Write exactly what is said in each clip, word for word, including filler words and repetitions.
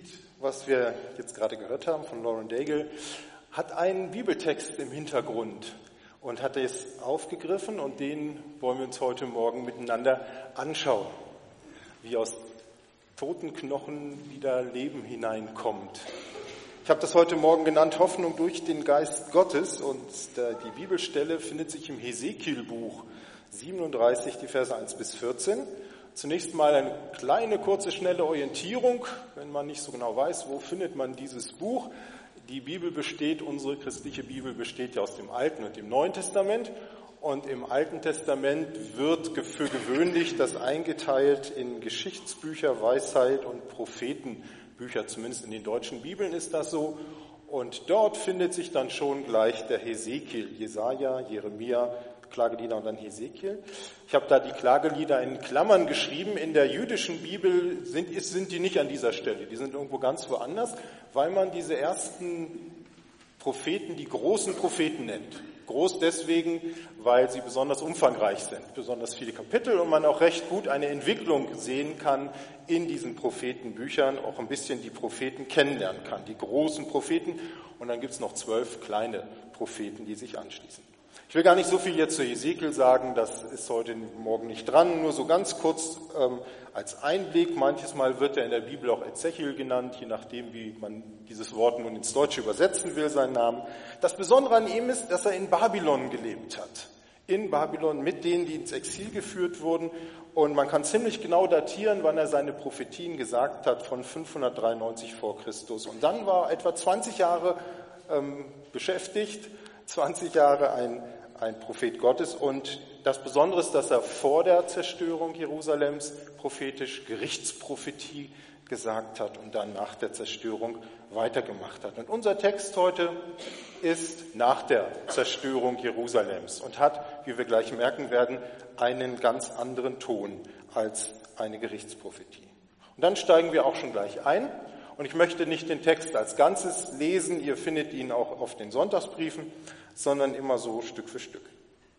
was wir jetzt gerade gehört haben von Lauren Daigle, hat einen Bibeltext im Hintergrund und hat es aufgegriffen und den wollen wir uns heute Morgen miteinander anschauen, wie aus toten Knochen wieder Leben hineinkommt. Ich habe das heute Morgen genannt, Hoffnung durch den Geist Gottes, und die Bibelstelle findet sich im Hesekiel-Buch siebenunddreißig, die Verse eins bis vierzehn. Zunächst mal eine kleine, kurze, schnelle Orientierung, wenn man nicht so genau weiß, wo findet man dieses Buch. Die Bibel besteht, unsere christliche Bibel besteht ja aus dem Alten und dem Neuen Testament. Und im Alten Testament wird für gewöhnlich das eingeteilt in Geschichtsbücher, Weisheit und Prophetenbücher, zumindest in den deutschen Bibeln ist das so. Und dort findet sich dann schon gleich der Hesekiel, Jesaja, Jeremia, Klagelieder und dann Hesekiel. Ich habe da die Klagelieder in Klammern geschrieben. In der jüdischen Bibel sind, sind die nicht an dieser Stelle. Die sind irgendwo ganz woanders, weil man diese ersten Propheten die großen Propheten nennt. Groß deswegen, weil sie besonders umfangreich sind, besonders viele Kapitel und man auch recht gut eine Entwicklung sehen kann in diesen Prophetenbüchern, auch ein bisschen die Propheten kennenlernen kann, die großen Propheten. Und dann gibt es noch zwölf kleine Propheten, die sich anschließen. Ich will gar nicht so viel jetzt zu Hesekiel sagen, das ist heute Morgen nicht dran, nur so ganz kurz ähm, als Einblick. Manches Mal wird er in der Bibel auch Ezechiel genannt, je nachdem, wie man dieses Wort nun ins Deutsche übersetzen will, seinen Namen. Das Besondere an ihm ist, dass er in Babylon gelebt hat. In Babylon mit denen, die ins Exil geführt wurden. Und man kann ziemlich genau datieren, wann er seine Prophetien gesagt hat, von fünfhundertdreiundneunzig vor Christus. Und dann war er etwa zwanzig Jahre ähm, beschäftigt, zwanzig Jahre ein ein Prophet Gottes, und das Besondere ist, dass er vor der Zerstörung Jerusalems prophetisch Gerichtsprophetie gesagt hat und dann nach der Zerstörung weitergemacht hat. Und unser Text heute ist nach der Zerstörung Jerusalems und hat, wie wir gleich merken werden, einen ganz anderen Ton als eine Gerichtsprophetie. Und dann steigen wir auch schon gleich ein. Und ich möchte nicht den Text als Ganzes lesen, ihr findet ihn auch auf den Sonntagsbriefen, sondern immer so Stück für Stück.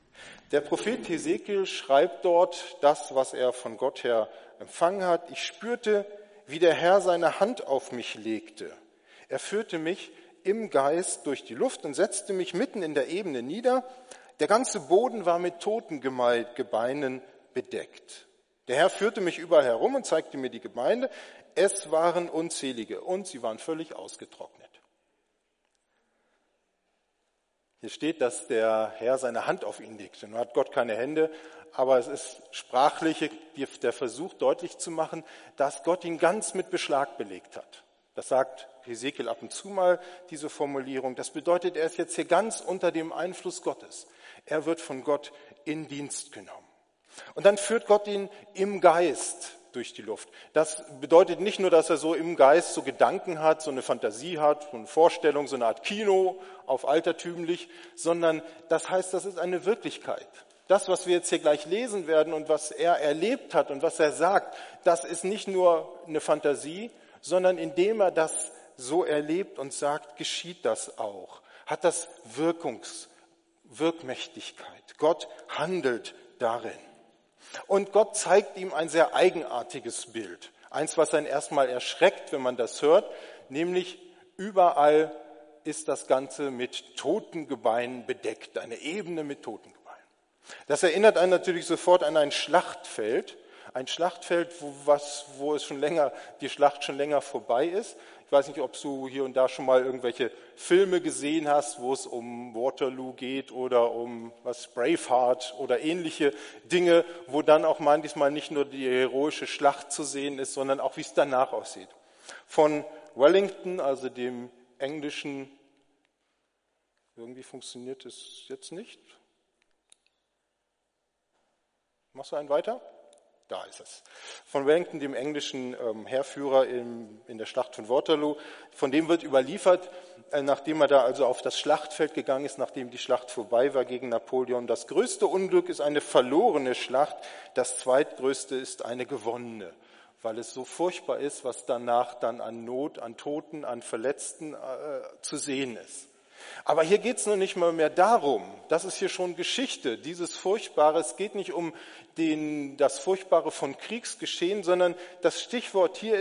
Der Prophet Hesekiel schreibt dort das, was er von Gott her empfangen hat. Ich spürte, wie der Herr seine Hand auf mich legte. Er führte mich im Geist durch die Luft und setzte mich mitten in der Ebene nieder. Der ganze Boden war mit Totengebeinen bedeckt. Der Herr führte mich überall herum und zeigte mir die Gemeinde. Es waren unzählige und sie waren völlig ausgetrocknet. Hier steht, dass der Herr seine Hand auf ihn legte. Nun hat Gott keine Hände, aber es ist sprachlich der Versuch deutlich zu machen, dass Gott ihn ganz mit Beschlag belegt hat. Das sagt Hesekiel ab und zu mal, diese Formulierung. Das bedeutet, er ist jetzt hier ganz unter dem Einfluss Gottes. Er wird von Gott in Dienst genommen. Und dann führt Gott ihn im Geist durch die Luft. Das bedeutet nicht nur, dass er so im Geist so Gedanken hat, so eine Fantasie hat, so eine Vorstellung, so eine Art Kino auf altertümlich, sondern das heißt, das ist eine Wirklichkeit. Das, was wir jetzt hier gleich lesen werden und was er erlebt hat und was er sagt, das ist nicht nur eine Fantasie, sondern indem er das so erlebt und sagt, geschieht das auch. Hat das Wirkungs, Wirkmächtigkeit. Gott handelt darin. Und Gott zeigt ihm ein sehr eigenartiges Bild. Eins, was einen erstmal erschreckt, wenn man das hört, nämlich überall ist das Ganze mit Totengebeinen bedeckt, eine Ebene mit Totengebeinen. Das erinnert einen natürlich sofort an ein Schlachtfeld, ein Schlachtfeld, wo, was, wo es schon länger, die Schlacht schon länger vorbei ist. Ich weiß nicht, ob du hier und da schon mal irgendwelche Filme gesehen hast, wo es um Waterloo geht oder um was Braveheart oder ähnliche Dinge, wo dann auch manchmal nicht nur die heroische Schlacht zu sehen ist, sondern auch, wie es danach aussieht. Von Wellington, also dem englischen, irgendwie funktioniert es jetzt nicht. Machst du einen weiter? Da ist es. Von Wellington, dem englischen ähm, Heerführer in, in der Schlacht von Waterloo, von dem wird überliefert, äh, nachdem er da also auf das Schlachtfeld gegangen ist, nachdem die Schlacht vorbei war gegen Napoleon. Das größte Unglück ist eine verlorene Schlacht, das zweitgrößte ist eine gewonnene, weil es so furchtbar ist, was danach dann an Not, an Toten, an Verletzten äh, zu sehen ist. Aber hier geht es nun nicht mal mehr darum, das ist hier schon Geschichte, dieses Furchtbare, es geht nicht um den, das Furchtbare von Kriegsgeschehen, sondern das Stichwort hier ist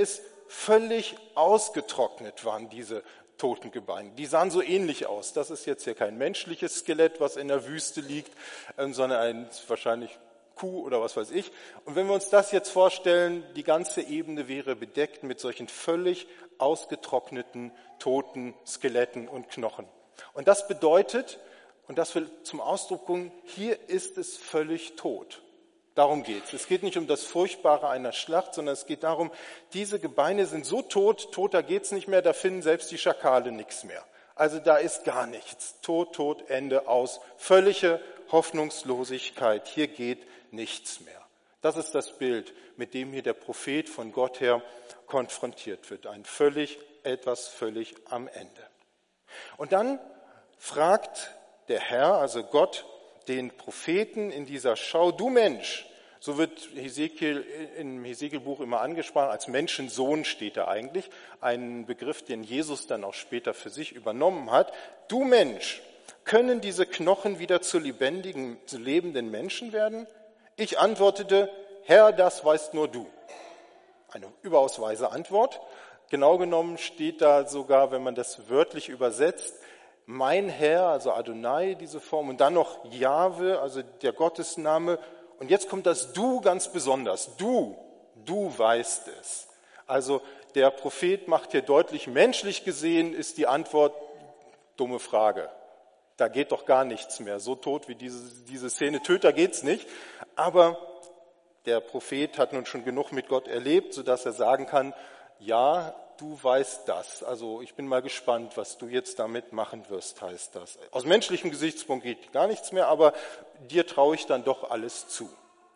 völlig ausgetrocknet waren diese toten Gebeine. Die sahen so ähnlich aus. Das ist jetzt hier kein menschliches Skelett, was in der Wüste liegt, sondern ein wahrscheinlich Kuh oder was weiß ich. Und wenn wir uns das jetzt vorstellen, die ganze Ebene wäre bedeckt mit solchen völlig ausgetrockneten, toten Skeletten und Knochen. Und das bedeutet, und das will zum Ausdruck kommen, hier ist es völlig tot. Darum geht's. Es geht nicht um das Furchtbare einer Schlacht, sondern es geht darum, diese Gebeine sind so tot, toter geht's nicht mehr, da finden selbst die Schakale nichts mehr. Also da ist gar nichts. Tod, Tod, Ende, aus. Völlige Hoffnungslosigkeit. Hier geht nichts mehr. Das ist das Bild, mit dem hier der Prophet von Gott her konfrontiert wird. Ein völlig, etwas völlig am Ende. Und dann fragt der Herr, also Gott, den Propheten in dieser Schau, du Mensch, so wird Hesekiel im Hesekielbuch immer angesprochen, als Menschensohn steht da eigentlich, ein Begriff, den Jesus dann auch später für sich übernommen hat. Du Mensch, können diese Knochen wieder zu lebendigen, zu lebenden Menschen werden? Ich antwortete, Herr, das weißt nur du. Eine überaus weise Antwort. Genau genommen steht da sogar, wenn man das wörtlich übersetzt, mein Herr, also Adonai, diese Form, und dann noch Jahwe, also der Gottesname. Und jetzt kommt das Du ganz besonders. Du, du weißt es. Also der Prophet macht hier deutlich, menschlich gesehen ist die Antwort, dumme Frage. Da geht doch gar nichts mehr. So tot wie diese, diese Szene tötet, da geht's nicht. Aber der Prophet hat nun schon genug mit Gott erlebt, sodass er sagen kann, ja, du weißt das. Also ich bin mal gespannt, was du jetzt damit machen wirst, heißt das. Aus menschlichem Gesichtspunkt geht gar nichts mehr, aber dir traue ich dann doch alles zu.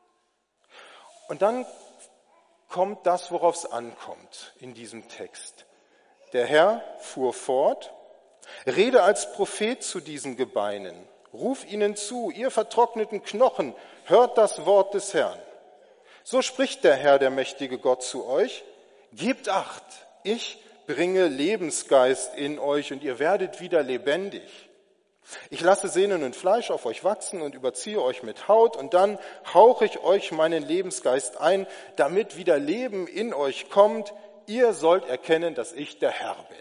Und dann kommt das, worauf es ankommt in diesem Text. Der Herr fuhr fort, rede als Prophet zu diesen Gebeinen, ruf ihnen zu, ihr vertrockneten Knochen, hört das Wort des Herrn. So spricht der Herr, der mächtige Gott, zu euch, gebt Acht, ich bringe Lebensgeist in euch und ihr werdet wieder lebendig. Ich lasse Sehnen und Fleisch auf euch wachsen und überziehe euch mit Haut und dann hauche ich euch meinen Lebensgeist ein, damit wieder Leben in euch kommt. Ihr sollt erkennen, dass ich der Herr bin.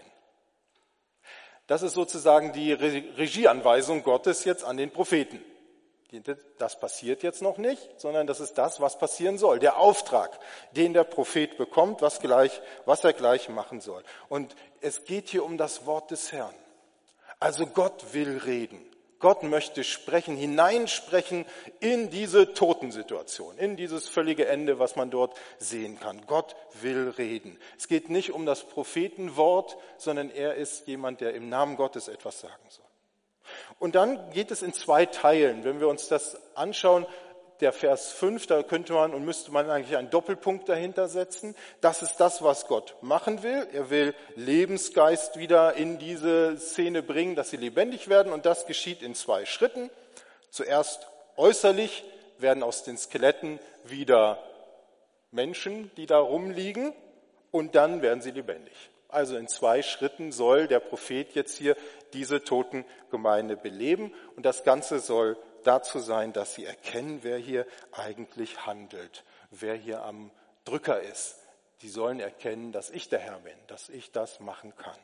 Das ist sozusagen die Regieanweisung Gottes jetzt an den Propheten. Das passiert jetzt noch nicht, sondern das ist das, was passieren soll. Der Auftrag, den der Prophet bekommt, was, gleich, was er gleich machen soll. Und es geht hier um das Wort des Herrn. Also Gott will reden. Gott möchte sprechen, hineinsprechen in diese Totensituation, in dieses völlige Ende, was man dort sehen kann. Gott will reden. Es geht nicht um das Prophetenwort, sondern er ist jemand, der im Namen Gottes etwas sagen soll. Und dann geht es in zwei Teilen. Wenn wir uns das anschauen, der Vers fünf, da könnte man und müsste man eigentlich einen Doppelpunkt dahinter setzen. Das ist das, was Gott machen will. Er will Lebensgeist wieder in diese Szene bringen, dass sie lebendig werden. Und das geschieht in zwei Schritten. Zuerst äußerlich werden aus den Skeletten wieder Menschen, die da rumliegen. Und dann werden sie lebendig. Also in zwei Schritten soll der Prophet jetzt hier diese toten Gemeinde beleben. Und das Ganze soll dazu sein, dass sie erkennen, wer hier eigentlich handelt, wer hier am Drücker ist. Die sollen erkennen, dass ich der Herr bin, dass ich das machen kann.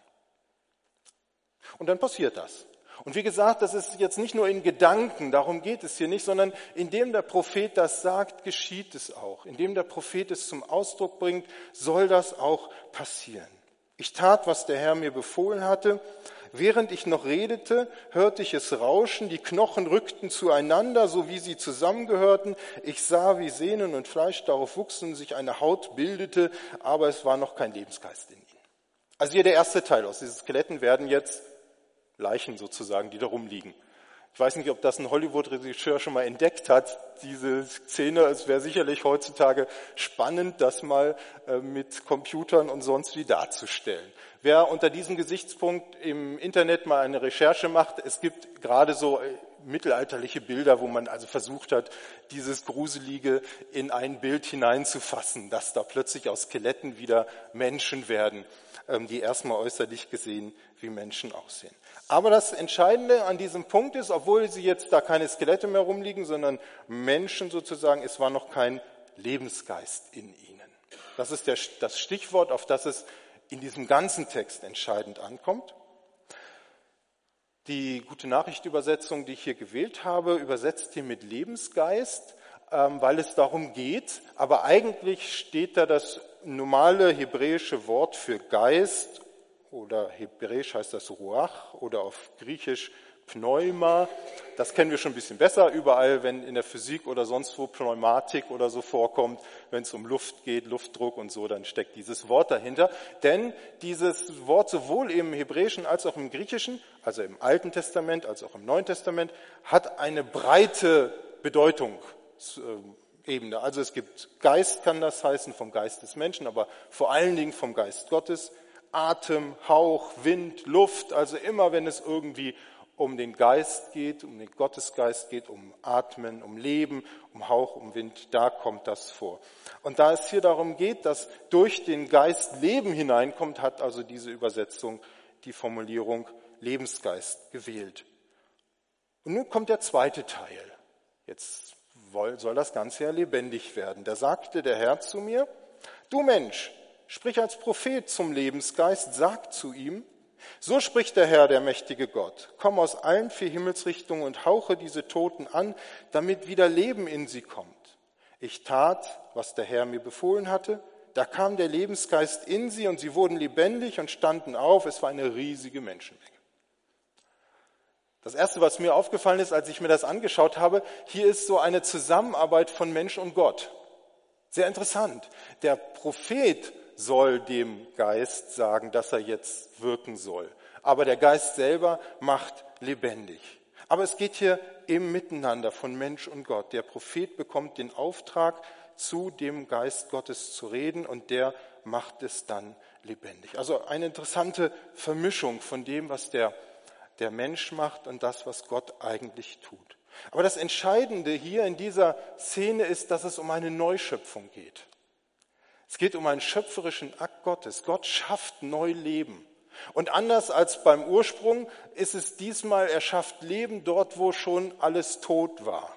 Und dann passiert das. Und wie gesagt, das ist jetzt nicht nur in Gedanken, darum geht es hier nicht, sondern indem der Prophet das sagt, geschieht es auch. Indem der Prophet es zum Ausdruck bringt, soll das auch passieren. Ich tat, was der Herr mir befohlen hatte. Während ich noch redete, hörte ich es rauschen, die Knochen rückten zueinander, so wie sie zusammengehörten. Ich sah, wie Sehnen und Fleisch darauf wuchsen, sich eine Haut bildete, aber es war noch kein Lebensgeist in ihnen. Also hier der erste Teil. Aus diesen Skeletten werden jetzt Leichen sozusagen, die da rumliegen. Ich weiß nicht, ob das ein Hollywood-Regisseur schon mal entdeckt hat, diese Szene. Es wäre sicherlich heutzutage spannend, das mal mit Computern und sonst wie darzustellen. Wer unter diesem Gesichtspunkt im Internet mal eine Recherche macht, es gibt gerade so mittelalterliche Bilder, wo man also versucht hat, dieses Gruselige in ein Bild hineinzufassen, dass da plötzlich aus Skeletten wieder Menschen werden, die erstmal äußerlich gesehen wie Menschen aussehen. Aber das Entscheidende an diesem Punkt ist, obwohl sie jetzt da keine Skelette mehr rumliegen, sondern Menschen sozusagen, es war noch kein Lebensgeist in ihnen. Das ist der, das Stichwort, auf das es in diesem ganzen Text entscheidend ankommt. Die Gute-Nachricht-Übersetzung, die ich hier gewählt habe, übersetzt hier mit Lebensgeist, ähm, weil es darum geht, aber eigentlich steht da das normale hebräische Wort für Geist, oder hebräisch heißt das Ruach oder auf Griechisch Pneuma. Das kennen wir schon ein bisschen besser, überall, wenn in der Physik oder sonst wo Pneumatik oder so vorkommt, wenn es um Luft geht, Luftdruck und so, dann steckt dieses Wort dahinter. Denn dieses Wort sowohl im Hebräischen als auch im Griechischen, also im Alten Testament als auch im Neuen Testament, hat eine breite Bedeutungsebene. Also es gibt Geist, kann das heißen, vom Geist des Menschen, aber vor allen Dingen vom Geist Gottes. Atem, Hauch, Wind, Luft, also immer wenn es irgendwie um den Geist geht, um den Gottesgeist geht, um Atmen, um Leben, um Hauch, um Wind, da kommt das vor. Und da es hier darum geht, dass durch den Geist Leben hineinkommt, hat also diese Übersetzung die Formulierung Lebensgeist gewählt. Und nun kommt der zweite Teil. Jetzt soll das Ganze ja lebendig werden. Da sagte der Herr zu mir, du Mensch, sprich als Prophet zum Lebensgeist, sag zu ihm, so spricht der Herr, der mächtige Gott. Komm aus allen vier Himmelsrichtungen und hauche diese Toten an, damit wieder Leben in sie kommt. Ich tat, was der Herr mir befohlen hatte. Da kam der Lebensgeist in sie und sie wurden lebendig und standen auf. Es war eine riesige Menschenmenge. Das Erste, was mir aufgefallen ist, als ich mir das angeschaut habe, hier ist so eine Zusammenarbeit von Mensch und Gott. Sehr interessant. Der Prophet soll dem Geist sagen, dass er jetzt wirken soll. Aber der Geist selber macht lebendig. Aber es geht hier im Miteinander von Mensch und Gott. Der Prophet bekommt den Auftrag, zu dem Geist Gottes zu reden und der macht es dann lebendig. Also eine interessante Vermischung von dem, was der, der Mensch macht und das, was Gott eigentlich tut. Aber das Entscheidende hier in dieser Szene ist, dass es um eine Neuschöpfung geht. Es geht um einen schöpferischen Akt Gottes. Gott schafft neu Leben. Und anders als beim Ursprung ist es diesmal, er schafft Leben dort, wo schon alles tot war.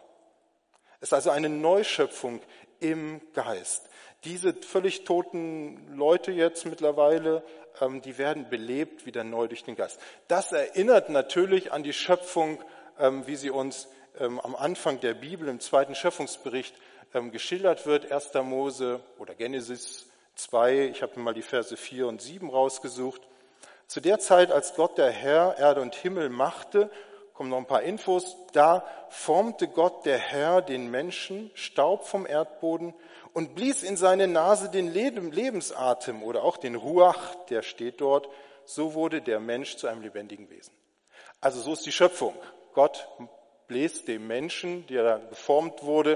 Es ist also eine Neuschöpfung im Geist. Diese völlig toten Leute jetzt mittlerweile, die werden belebt wieder neu durch den Geist. Das erinnert natürlich an die Schöpfung, wie sie uns am Anfang der Bibel im zweiten Schöpfungsbericht geschildert wird, erster Mose oder Genesis zwei, ich habe mir mal die Verse vier und sieben rausgesucht. Zu der Zeit, als Gott der Herr Erde und Himmel machte, kommen noch ein paar Infos, da formte Gott der Herr den Menschen, Staub vom Erdboden und blies in seine Nase den Lebensatem oder auch den Ruach, der steht dort, so wurde der Mensch zu einem lebendigen Wesen. Also so ist die Schöpfung. Gott bläst dem Menschen, der geformt wurde,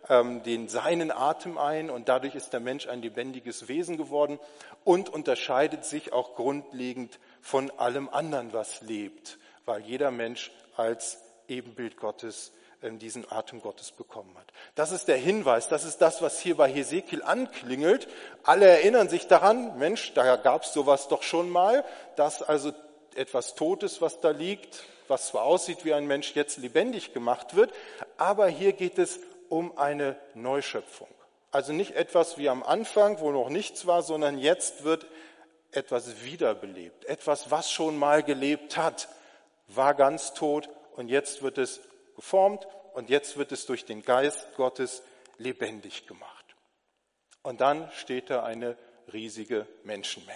den seinen Atem ein und dadurch ist der Mensch ein lebendiges Wesen geworden und unterscheidet sich auch grundlegend von allem anderen, was lebt, weil jeder Mensch als Ebenbild Gottes diesen Atem Gottes bekommen hat. Das ist der Hinweis, das ist das, was hier bei Hesekiel anklingelt. Alle erinnern sich daran, Mensch, da gab es sowas doch schon mal, dass also etwas Totes, was da liegt, was zwar aussieht wie ein Mensch, jetzt lebendig gemacht wird, aber hier geht es um eine Neuschöpfung. Also nicht etwas wie am Anfang, wo noch nichts war, sondern jetzt wird etwas wiederbelebt. Etwas, was schon mal gelebt hat, war ganz tot und jetzt wird es geformt und jetzt wird es durch den Geist Gottes lebendig gemacht. Und dann steht da eine riesige Menschenmenge.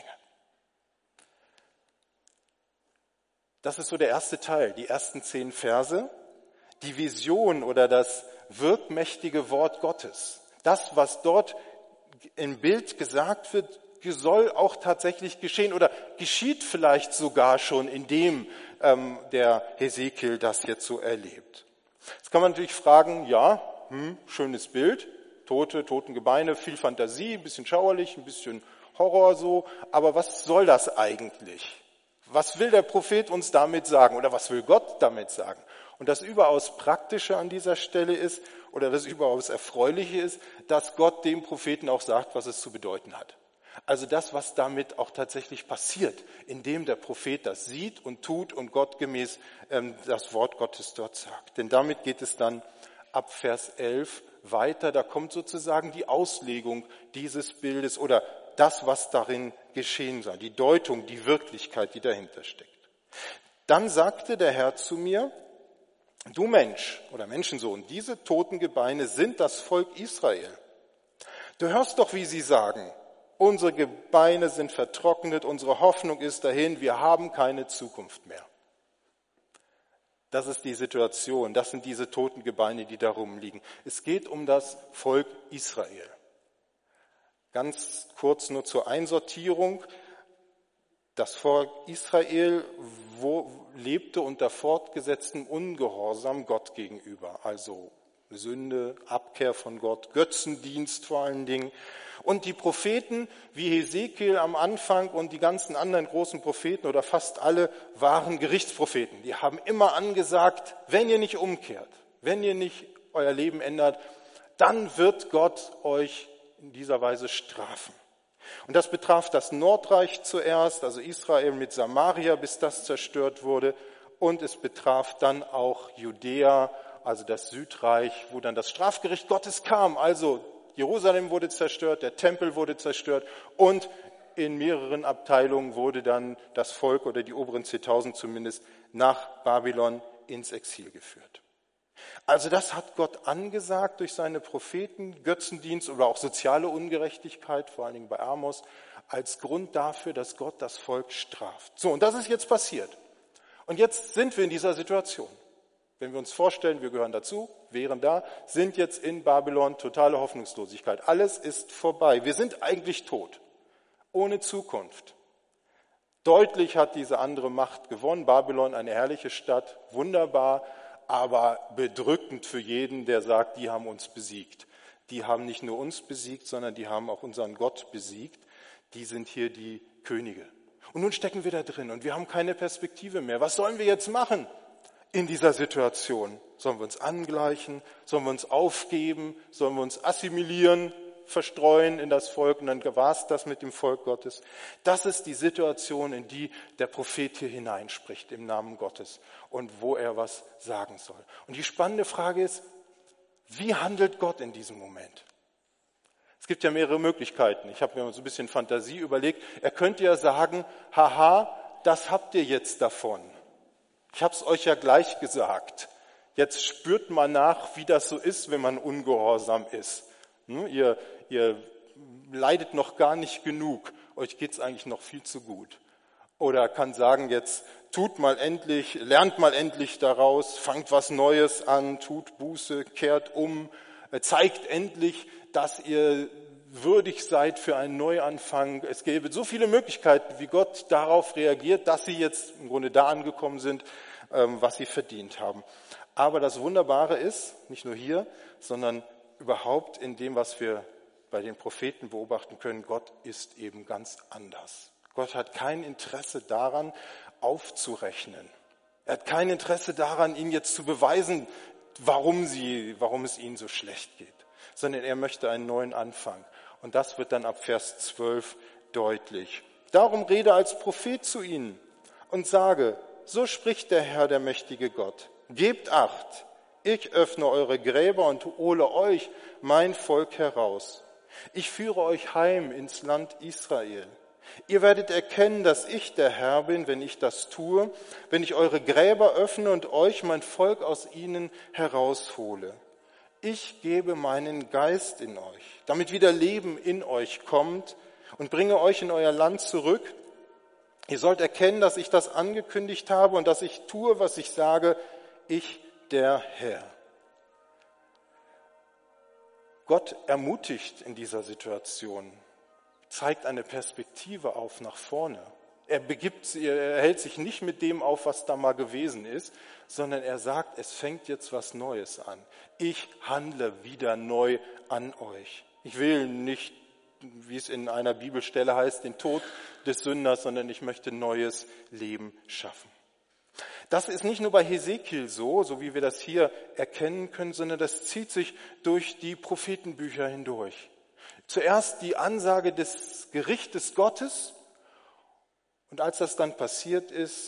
Das ist so der erste Teil, die ersten zehn Verse, die Vision oder das wirkmächtige Wort Gottes. Das, was dort im Bild gesagt wird, soll auch tatsächlich geschehen oder geschieht vielleicht sogar schon, indem ähm, der Hesekiel das jetzt so erlebt. Jetzt kann man natürlich fragen, ja, hm, schönes Bild, Tote, Totengebeine, viel Fantasie, ein bisschen schauerlich, ein bisschen Horror so, aber was soll das eigentlich? Was will der Prophet uns damit sagen oder was will Gott damit sagen? Und das überaus Praktische an dieser Stelle ist oder das überaus Erfreuliche ist, dass Gott dem Propheten auch sagt, was es zu bedeuten hat. Also das, was damit auch tatsächlich passiert, indem der Prophet das sieht und tut und gottgemäß ähm, das Wort Gottes dort sagt. Denn damit geht es dann ab Vers elf weiter. Da kommt sozusagen die Auslegung dieses Bildes oder das, was darin geschehen soll, die Deutung, die Wirklichkeit, die dahinter steckt. Dann sagte der Herr zu mir, du Mensch oder Menschensohn, diese toten Gebeine sind das Volk Israel. Du hörst doch, wie sie sagen, unsere Gebeine sind vertrocknet, unsere Hoffnung ist dahin, wir haben keine Zukunft mehr. Das ist die Situation, das sind diese toten Gebeine, die da rumliegen. Es geht um das Volk Israel. Ganz kurz nur zur Einsortierung. Das Volk Israel wo, lebte unter fortgesetztem Ungehorsam Gott gegenüber, also Sünde, Abkehr von Gott, Götzendienst vor allen Dingen. Und die Propheten wie Hesekiel am Anfang und die ganzen anderen großen Propheten oder fast alle waren Gerichtspropheten. Die haben immer angesagt, wenn ihr nicht umkehrt, wenn ihr nicht euer Leben ändert, dann wird Gott euch in dieser Weise strafen. Und das betraf das Nordreich zuerst, also Israel mit Samaria, bis das zerstört wurde. Und es betraf dann auch Judäa, also das Südreich, wo dann das Strafgericht Gottes kam. Also Jerusalem wurde zerstört, der Tempel wurde zerstört und in mehreren Abteilungen wurde dann das Volk oder die oberen zehntausend zumindest nach Babylon ins Exil geführt. Also das hat Gott angesagt durch seine Propheten, Götzendienst oder auch soziale Ungerechtigkeit, vor allen Dingen bei Amos, als Grund dafür, dass Gott das Volk straft. So, und das ist jetzt passiert. Und jetzt sind wir in dieser Situation. Wenn wir uns vorstellen, wir gehören dazu, wären da, sind jetzt in Babylon totale Hoffnungslosigkeit. Alles ist vorbei. Wir sind eigentlich tot, ohne Zukunft. Deutlich hat diese andere Macht gewonnen. Babylon, eine herrliche Stadt, wunderbar, aber bedrückend für jeden, der sagt, die haben uns besiegt. Die haben nicht nur uns besiegt, sondern die haben auch unseren Gott besiegt. Die sind hier die Könige. Und nun stecken wir da drin und wir haben keine Perspektive mehr. Was sollen wir jetzt machen in dieser Situation? Sollen wir uns angleichen? Sollen wir uns aufgeben? Sollen wir uns assimilieren, verstreuen in das Volk? Und dann war es das mit dem Volk Gottes. Das ist die Situation, in die der Prophet hier hineinspricht im Namen Gottes und wo er was sagen soll. Und die spannende Frage ist, wie handelt Gott in diesem Moment? Es gibt ja mehrere Möglichkeiten. Ich habe mir so ein bisschen Fantasie überlegt. Er könnte ja sagen, haha, das habt ihr jetzt davon. Ich habe es euch ja gleich gesagt. Jetzt spürt mal nach, wie das so ist, wenn man ungehorsam ist. Hm, ihr, ihr leidet noch gar nicht genug. Euch geht's eigentlich noch viel zu gut. Oder kann sagen jetzt, tut mal endlich, lernt mal endlich daraus, fangt was Neues an, tut Buße, kehrt um, zeigt endlich, dass ihr würdig seid für einen Neuanfang. Es gäbe so viele Möglichkeiten, wie Gott darauf reagiert, dass sie jetzt im Grunde da angekommen sind, was sie verdient haben. Aber das Wunderbare ist, nicht nur hier, sondern überhaupt in dem, was wir bei den Propheten beobachten können, Gott ist eben ganz anders. Gott hat kein Interesse daran, aufzurechnen. Er hat kein Interesse daran, ihnen jetzt zu beweisen, warum sie, warum es ihnen so schlecht geht, sondern er möchte einen neuen Anfang. Und das wird dann ab Vers zwölf deutlich. Darum rede als Prophet zu ihnen und sage, so spricht der Herr, der mächtige Gott. Gebt Acht, ich öffne eure Gräber und hole euch, mein Volk, heraus. Ich führe euch heim ins Land Israel. Ihr werdet erkennen, dass ich der Herr bin, wenn ich das tue, wenn ich eure Gräber öffne und euch, mein Volk, aus ihnen heraushole. Ich gebe meinen Geist in euch, damit wieder Leben in euch kommt und bringe euch in euer Land zurück. Ihr sollt erkennen, dass ich das angekündigt habe und dass ich tue, was ich sage, ich der Herr. Gott ermutigt in dieser Situation, zeigt eine Perspektive auf nach vorne. Er begibt, er hält sich nicht mit dem auf, was da mal gewesen ist, sondern er sagt, es fängt jetzt was Neues an. Ich handle wieder neu an euch. Ich will nicht, wie es in einer Bibelstelle heißt, den Tod des Sünders, sondern ich möchte neues Leben schaffen. Das ist nicht nur bei Hesekiel so, so wie wir das hier erkennen können, sondern das zieht sich durch die Prophetenbücher hindurch. Zuerst die Ansage des Gerichtes Gottes und als das dann passiert ist,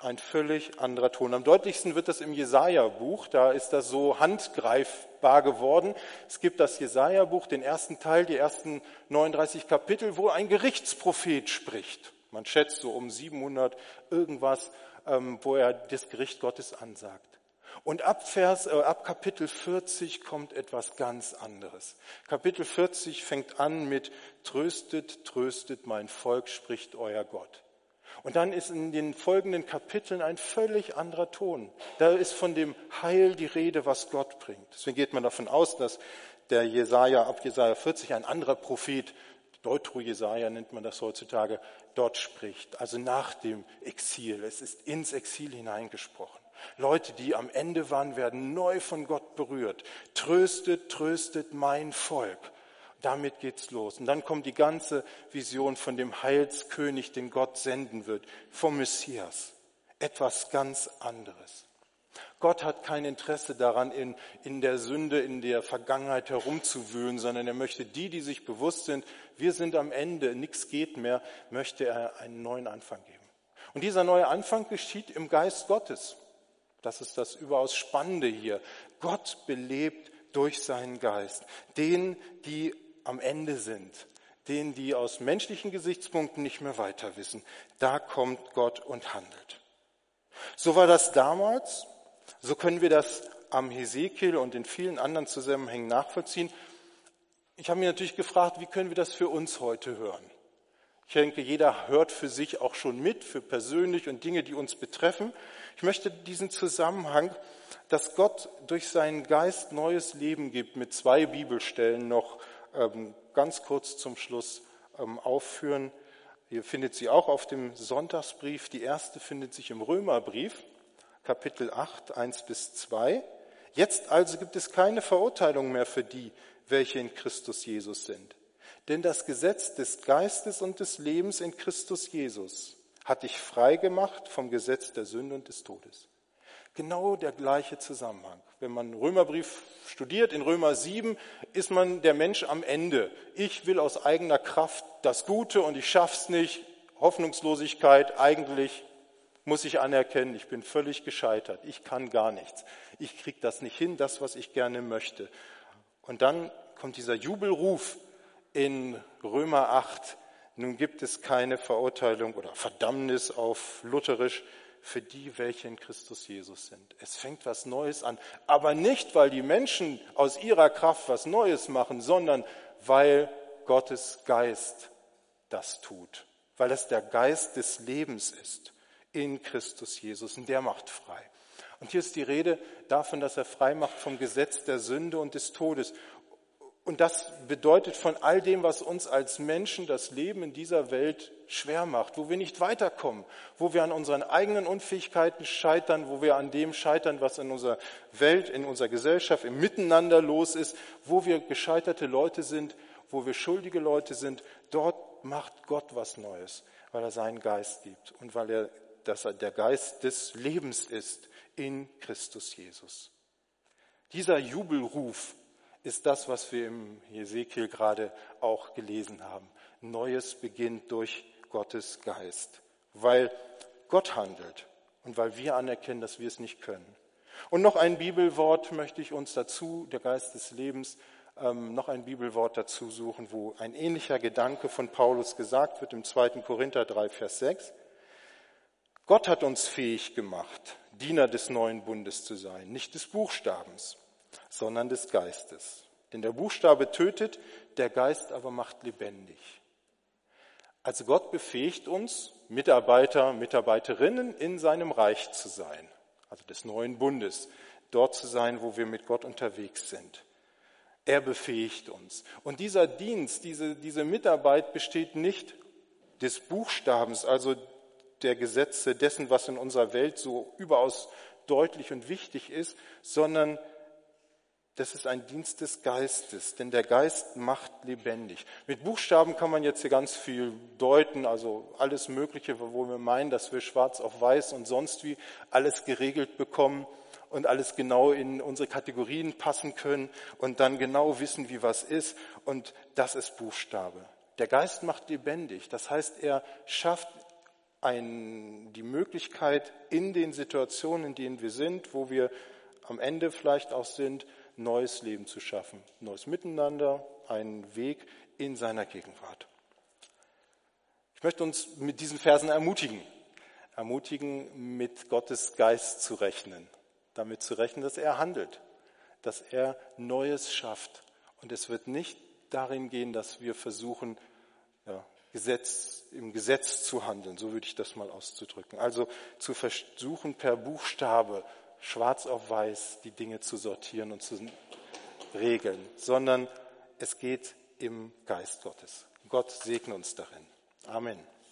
ein völlig anderer Ton. Am deutlichsten wird das im Jesaja-Buch, da ist das so handgreifbar geworden. Es gibt das Jesaja-Buch, den ersten Teil, die ersten neununddreißig Kapitel, wo ein Gerichtsprophet spricht. Man schätzt so um siebenhundert irgendwas, ähm, wo er das Gericht Gottes ansagt. Und ab, Vers, äh, ab Kapitel vierzig kommt etwas ganz anderes. Kapitel vierzig fängt an mit Tröstet, tröstet mein Volk, spricht euer Gott. Und dann ist in den folgenden Kapiteln ein völlig anderer Ton. Da ist von dem Heil die Rede, was Gott bringt. Deswegen geht man davon aus, dass der Jesaja, ab Jesaja vierzig, ein anderer Prophet, Deutero-Jesaja nennt man das heutzutage, dort spricht. Also nach dem Exil. Es ist ins Exil hineingesprochen. Leute, die am Ende waren, werden neu von Gott berührt. Tröstet, tröstet mein Volk. Damit geht's los. Und dann kommt die ganze Vision von dem Heilskönig, den Gott senden wird, vom Messias. Etwas ganz anderes. Gott hat kein Interesse daran, in, in der Sünde, in der Vergangenheit herumzuwühlen, sondern er möchte die, die sich bewusst sind, wir sind am Ende, nichts geht mehr, möchte er einen neuen Anfang geben. Und dieser neue Anfang geschieht im Geist Gottes. Das ist das überaus Spannende hier. Gott belebt durch seinen Geist den, die am Ende sind, denen, die aus menschlichen Gesichtspunkten nicht mehr weiter wissen. Da kommt Gott und handelt. So war das damals, so können wir das am Hesekiel und in vielen anderen Zusammenhängen nachvollziehen. Ich habe mich natürlich gefragt, wie können wir das für uns heute hören? Ich denke, jeder hört für sich auch schon mit, für persönlich und Dinge, die uns betreffen. Ich möchte diesen Zusammenhang, dass Gott durch seinen Geist neues Leben gibt, mit zwei Bibelstellen noch ähm, ganz kurz zum Schluss ähm, aufführen. Ihr findet sie auch auf dem Sonntagsbrief. Die erste findet sich im Römerbrief, Kapitel acht, eins bis zwei. Jetzt also gibt es keine Verurteilung mehr für die, welche in Christus Jesus sind. Denn das Gesetz des Geistes und des Lebens in Christus Jesus hat dich frei gemacht vom Gesetz der Sünde und des Todes. Genau der gleiche Zusammenhang. Wenn man einen Römerbrief studiert, in Römer sieben ist man der Mensch am Ende. Ich will aus eigener Kraft das Gute und ich schaff's nicht. Hoffnungslosigkeit, eigentlich muss ich anerkennen, ich bin völlig gescheitert. Ich kann gar nichts. Ich krieg das nicht hin, das, was ich gerne möchte. Und dann kommt dieser Jubelruf in Römer acht. Nun gibt es keine Verurteilung oder Verdammnis auf Lutherisch für die, welche in Christus Jesus sind. Es fängt was Neues an, aber nicht, weil die Menschen aus ihrer Kraft was Neues machen, sondern weil Gottes Geist das tut, weil es der Geist des Lebens ist in Christus Jesus und der macht frei. Und hier ist die Rede davon, dass er frei macht vom Gesetz der Sünde und des Todes. Und das bedeutet von all dem, was uns als Menschen das Leben in dieser Welt schwer macht, wo wir nicht weiterkommen, wo wir an unseren eigenen Unfähigkeiten scheitern, wo wir an dem scheitern, was in unserer Welt, in unserer Gesellschaft, im Miteinander los ist, wo wir gescheiterte Leute sind, wo wir schuldige Leute sind. Dort macht Gott was Neues, weil er seinen Geist gibt und weil er, dass er der Geist des Lebens ist in Christus Jesus. Dieser Jubelruf ist das, was wir im Hesekiel gerade auch gelesen haben. Neues beginnt durch Gottes Geist, weil Gott handelt und weil wir anerkennen, dass wir es nicht können. Und noch ein Bibelwort möchte ich uns dazu, der Geist des Lebens, ähm, noch ein Bibelwort dazu suchen, wo ein ähnlicher Gedanke von Paulus gesagt wird im zweiten Korinther drei, Vers sechs. Gott hat uns fähig gemacht, Diener des neuen Bundes zu sein, nicht des Buchstabens, sondern des Geistes. Denn der Buchstabe tötet, der Geist aber macht lebendig. Also Gott befähigt uns, Mitarbeiter, Mitarbeiterinnen in seinem Reich zu sein, also des neuen Bundes, dort zu sein, wo wir mit Gott unterwegs sind. Er befähigt uns. Und dieser Dienst, diese, diese Mitarbeit besteht nicht des Buchstabens, also der Gesetze dessen, was in unserer Welt so überaus deutlich und wichtig ist, sondern das ist ein Dienst des Geistes, denn der Geist macht lebendig. Mit Buchstaben kann man jetzt hier ganz viel deuten, also alles Mögliche, wo wir meinen, dass wir schwarz auf weiß und sonst wie alles geregelt bekommen und alles genau in unsere Kategorien passen können und dann genau wissen, wie was ist. Und das ist Buchstabe. Der Geist macht lebendig, das heißt, er schafft ein, die Möglichkeit, in den Situationen, in denen wir sind, wo wir am Ende vielleicht auch sind, neues Leben zu schaffen, neues Miteinander, einen Weg in seiner Gegenwart. Ich möchte uns mit diesen Versen ermutigen, ermutigen, mit Gottes Geist zu rechnen, damit zu rechnen, dass er handelt, dass er Neues schafft. Und es wird nicht darin gehen, dass wir versuchen, ja, Gesetz, im Gesetz zu handeln, so würde ich das mal auszudrücken. Also zu versuchen, per Buchstabe, schwarz auf weiß, die Dinge zu sortieren und zu regeln, sondern es geht im Geist Gottes. Gott segne uns darin. Amen.